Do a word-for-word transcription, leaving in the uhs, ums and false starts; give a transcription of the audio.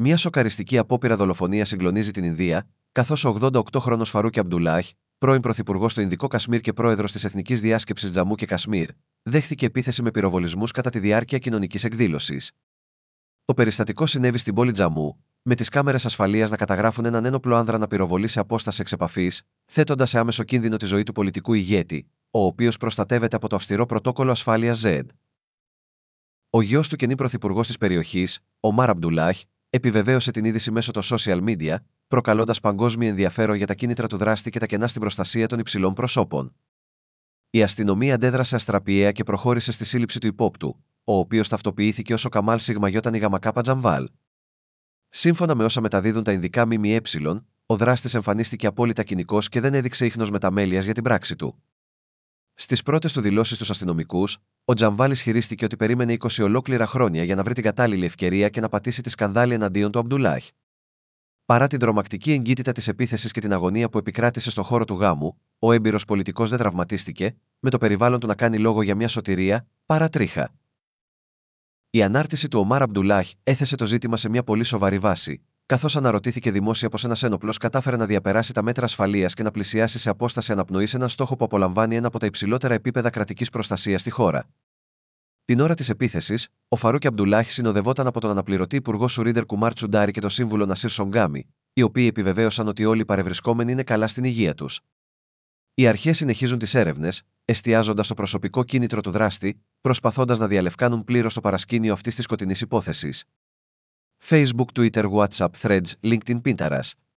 Μια σοκαριστική απόπειρα δολοφονίας συγκλονίζει την Ινδία, καθώς ο ογδόντα οκτώχρονος Φαρούκι Αμπντουλάχ, πρώην πρωθυπουργός στο Ινδικό Κασμίρ και πρόεδρος της Εθνικής Διάσκεψης Τζαμού και Κασμίρ, δέχθηκε επίθεση με πυροβολισμούς κατά τη διάρκεια κοινωνικής εκδήλωσης. Το περιστατικό συνέβη στην πόλη Τζαμού, με τις κάμερες ασφαλείας να καταγράφουν έναν ένοπλο άνδρα να πυροβολεί σε απόσταση εξ επαφής, θέτοντας σε άμεσο κίνδυνο τη ζωή του πολιτικού ηγέτη, ο οποίος προστατεύεται από το αυστηρό πρωτόκολλο ασφάλειας ζετ. Ο γιος του και νυν πρωθυπουργός της περιοχής, Ομάρ Αμπντουλάχ, επιβεβαίωσε την είδηση μέσω των social media, προκαλώντας παγκόσμιο ενδιαφέρον για τα κίνητρα του δράστη και τα κενά στην προστασία των υψηλών προσώπων. Η αστυνομία αντέδρασε αστραπιαία και προχώρησε στη σύλληψη του υπόπτου, ο οποίος ταυτοποιήθηκε ως ο Καμάλ Σιγμαγιώτανη Γαμακάπα Τζαμβάλ. Σύμφωνα με όσα μεταδίδουν τα Ινδικά ΜΜΕ, ο δράστης εμφανίστηκε απόλυτα κοινικός και δεν έδειξε ίχνος μεταμέλειας για την πράξη του. Στις πρώτες του δηλώσεις στους αστυνομικούς, ο Τζαμβάλ ισχυρίστηκε ότι περίμενε είκοσι ολόκληρα χρόνια για να βρει την κατάλληλη ευκαιρία και να πατήσει τη σκανδάλη εναντίον του Αμπντουλάχ. Παρά την τρομακτική εγκύτητα της επίθεσης και την αγωνία που επικράτησε στο χώρο του γάμου, ο έμπειρος πολιτικός δεν τραυματίστηκε, με το περιβάλλον του να κάνει λόγο για μια σωτηρία, παρά τρίχα. Η ανάρτηση του Ομάρ Αμπντουλάχ έθεσε το ζήτημα σε μια πολύ σοβαρή βάση, καθώς αναρωτήθηκε δημόσια πως ένας ένοπλος κατάφερε να διαπεράσει τα μέτρα ασφαλείας και να πλησιάσει σε απόσταση αναπνοής έναν στόχο που απολαμβάνει ένα από τα υψηλότερα επίπεδα κρατικής προστασίας στη χώρα. Την ώρα της επίθεσης, ο Φαρούκι Αμπντουλάχ συνοδευόταν από τον αναπληρωτή υπουργό Σουρίντερ Κουμάρ Τσουντάρη και τον σύμβουλο Νασίρ Σονγκάμι, οι οποίοι επιβεβαίωσαν ότι όλοι οι παρευρισκόμενοι είναι καλά στην υγεία τους. Οι αρχές συνεχίζουν τις έρευνες, εστιάζοντας στο προσωπικό κίνητρο του δράστη, προσπαθώντας να διαλευκάνουν πλήρως το παρασκήνιο αυτής της σκοτεινής υπόθεσης. Facebook, Twitter, WhatsApp, Threads, LinkedIn, Pinterest.